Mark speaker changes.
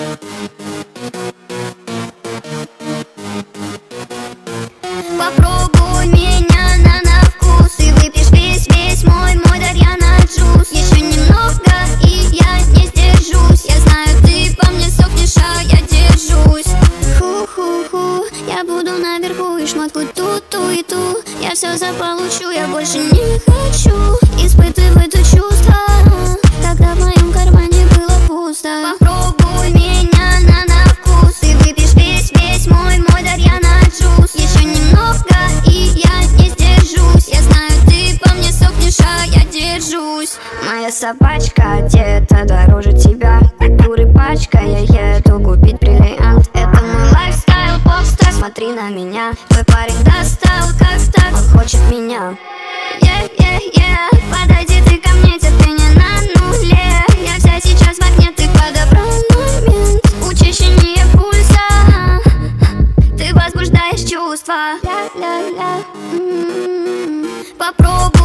Speaker 1: Попробуй меня на вкус и выпьешь весь мой Дарьяна джус. Еще немного и я не сдержусь. Я знаю, ты по мне сохнешь, а я держусь. Ху-ху-ху, я буду наверху и шмотку ту и ту. Я все заполучу, я больше не хочу испытывать это чувство, когда в моем кармане было пусто. Попробуй меня на вкус и выпьешь весь мой Дарьяна джус. Еще немного и я не сдержусь. Я знаю, ты по мне сохнешь, а я держусь. Моя собачка одета дороже тебя, купюры пачка, я еду купить бриллиант. Это мой лайфстайл, попстар, смотри на меня. Твой парень достал, как так, он хочет меня. Подойди ты ко мне, терпение на нуле. Я вся сейчас в огне, ты подобрал момент. Учащение пульса, ты возбуждаешь чувства. Попробуй